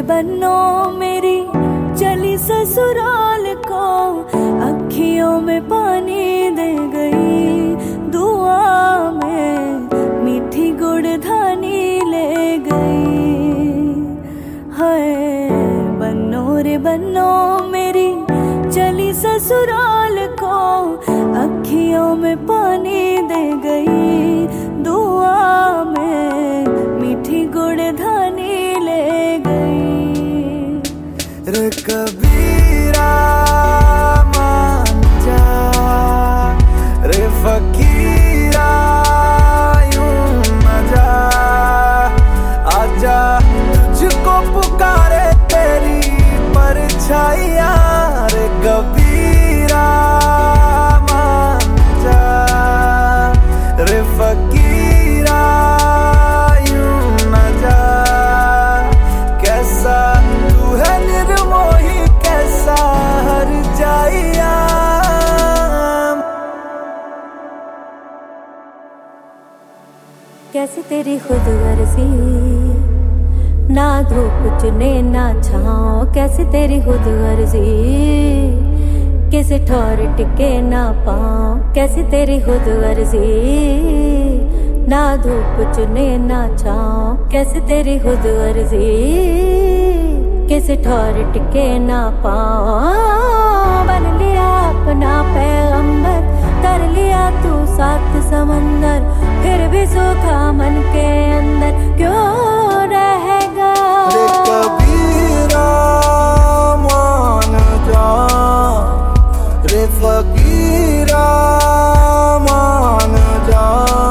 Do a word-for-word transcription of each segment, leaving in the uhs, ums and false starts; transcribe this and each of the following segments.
रे बन्नो मेरी चली ससुराल को, अखियों में पानी दे गई, दुआ में मीठी गुड़धानी ले गई। हाय बन्नो रे बन्नो मेरी चली ससुराल को, अखियों में पानी दे गई, दुआ में मीठी गुड़धानी ले गई। रे कबीरा मान जा, रे फकीरा यूं न जा, आजा तुझको पुकारे तेरी परछाइयां। रे कबीरा मान जा, रे फकीरा यूं न जा, कैसा तू है निर्मोही, कैसा हर जाइया। कैसी तेरी खुद गर्जी, ना धूप चुने ना छाँव, कैसी तेरी खुद गर्जी, किसी ठौर टिके ना पाँव, कैसी तेरी खुद गर्जी, ना धूप चुने ना छाँव, कैसी तेरी खुद गर्जी, किसी ठौर टिके ना पाँव। बन लिया अपना पैगंबर, कर लिया तू सात समंदर, फिर भी सूखा मन के अंदर क्यों रहेगा। रे कबीरा मान जा, रे फकीरा मान जा,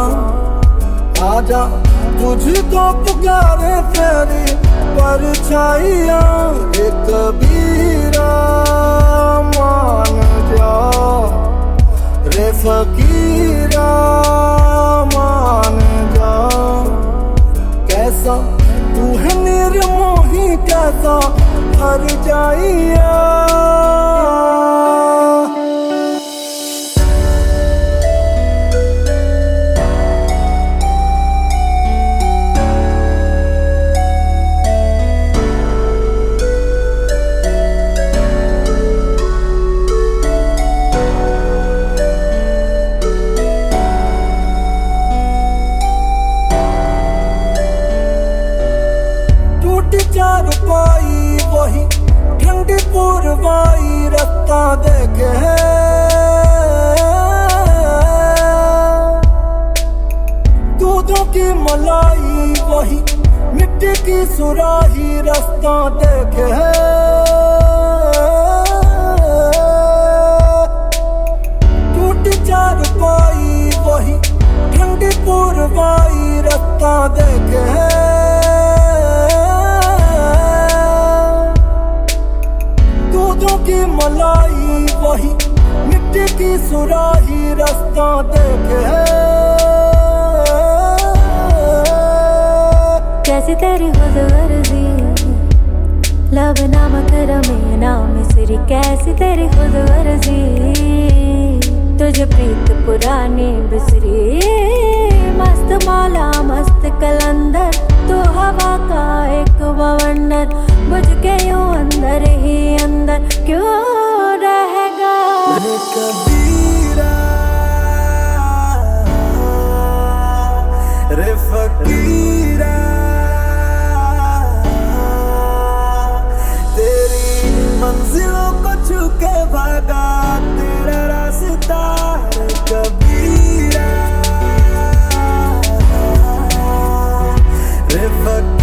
आजा तुझको पुकारे तेरी परछाइयां। रे कबीरा मान जा, रे फकीरा मान जा, कैसा तू है निर्मोही, कैसा हर जाइया। चार पाई वही ठंडी पुरवाई, रास्ता देखे है दूधों की मलाई, वही मिट्टी की सुराही, रास्ता देखे है टूटी चार पाई वही ठंडी पुरवाई, रास्ता देखे है की मलाई, वही मिट्टी की सुराही, रास्ता देखे है। कैसी तेरी खुद गर्जी, लब नामक रमे ना मिसरी, कैसी तेरी खुद गर्जी, तुझे प्रीत पुरानी बिसरी। मस्त मौला मस्त कलंदर, तू हवा का एक बवंडर, बुझ के यूं अंदर ही अंदर क्यों रहेगा। रे कबीरा रे फकीरा, तेरी मंजिलों को छू के भागा तेरा रास्ता। रे कबीरा रे फकीरा।